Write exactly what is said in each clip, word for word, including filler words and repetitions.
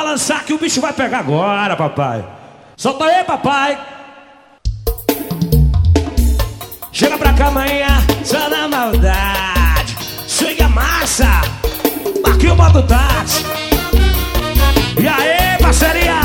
balançar que o bicho vai pegar agora, papai. Solta aí, papai. Chega pra cá amanhã, só na maldade. Chega massa, aqui eu boto o Tati. E aí, parceria?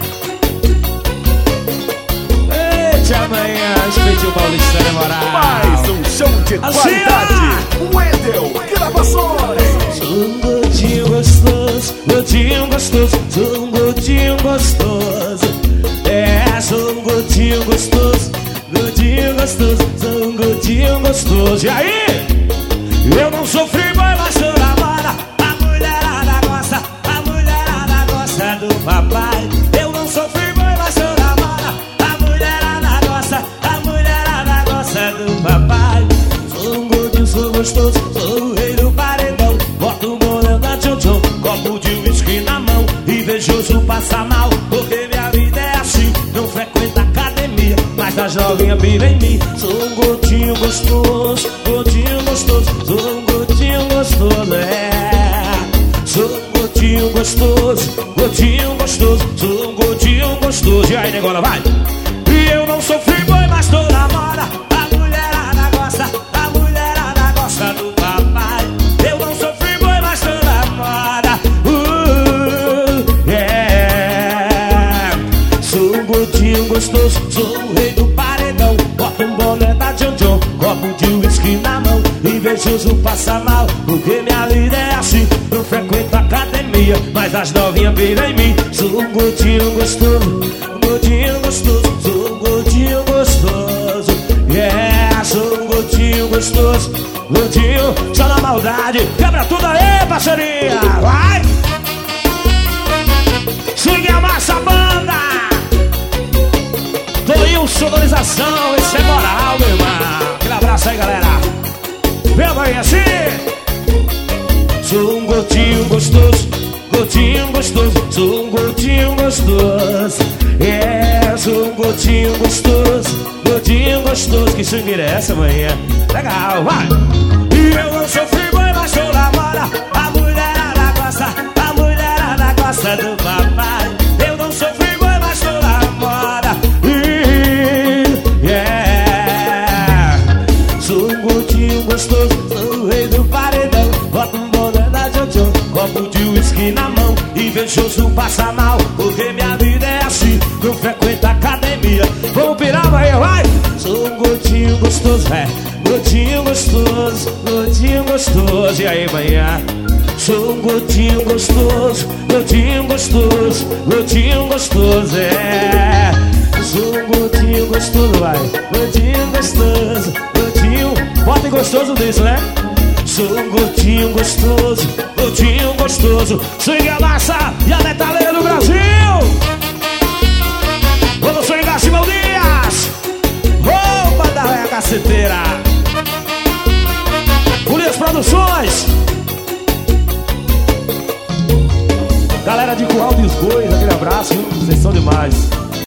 Eita, amanhã, espetinho paulista demorar. Mais um show de qualidade. Wendel Gravações. Sou um gordinho gostoso, gordinho gostoso, sou um gordinho gostoso. É, sou um gordinho gostoso, gordinho gostoso, sou um gordinho gostoso. E aí? Eu não sofri, mas mas sou namora. A mulherada gosta, a mulherada gosta do papai. Eu não sofri, mas mas sou namora. A mulherada gosta, a mulherada gosta do papai. Sou um gordinho, sou gostoso, sou o rei do paredão. Boto um bolão na tchon-tchon, copo de whisky na mão. Invejoso passa mal, porque minha vida é assim. Não frequento academia, mas das novinhas pira em mim. Sou um gordinho gostoso, gordinho gostoso, sou um gordinho gostoso, é. Sou um gordinho gostoso, gordinho gostoso, sou um gordinho gostoso. E aí, negona, vai! E eu não sofri, boi, mas tô na moda. A mulherada gosta, a mulherada gosta do papai. Eu não sofri, boi, mas tô na moda. Uh, yeah. Sou um gordinho gostoso, sou o rei do paredão. Bota um boné da John John, copo de whisky na mão. Invejoso passa mal, porque minha vida é assim. Não frequento academia, mas as novinhas viram em mim. Sou um gordinho gostoso, gordinho gostoso, sou um gordinho gostoso. Yeah, sou um gordinho gostoso, gordinho, só na maldade. Quebra tudo aí, parceria, vai! Swing a massa banda! Tolinho sonorização, esse é moral, meu irmão. Aquele abraço aí, galera. Vem aí assim. Sou um gordinho gostoso, gordinho gostoso, sou um gordinho gostoso. É, sou um gordinho gostoso, gordinho gostoso. Que swing é essa, manhã? Legal, vai! E eu não sofri, mas sou namora. A mulherada gosta, a mulherada gosta do papai. Eu não sofri, mas sou namora. Yeah. Sou um gordinho gostoso, sou o rei do paredão. Bota um boné da Jojo, copo de whisky na mão. Invejoso passa mal, porque minha vida é assim. Não frequento academia. Vamos pirar, vai, vai! Sou um gordinho gostoso, é. Gordinho gostoso, gordinho gostoso. E aí, manhã? Sou um gordinho gostoso, gordinho gostoso, gordinho gostoso, é. Sou um gordinho gostoso, vai. Gordinho gostoso, gordinho. Bota em gostoso disso, né? Sou um gordinho gostoso, gordinho gostoso. Swing a massa e a metaleira do Brasil. Vamos swingar Simão Dias. Roupa da velha caceteira. Polias Produções. Galera de Curral dos Bois, aquele abraço, viu? Vocês são demais.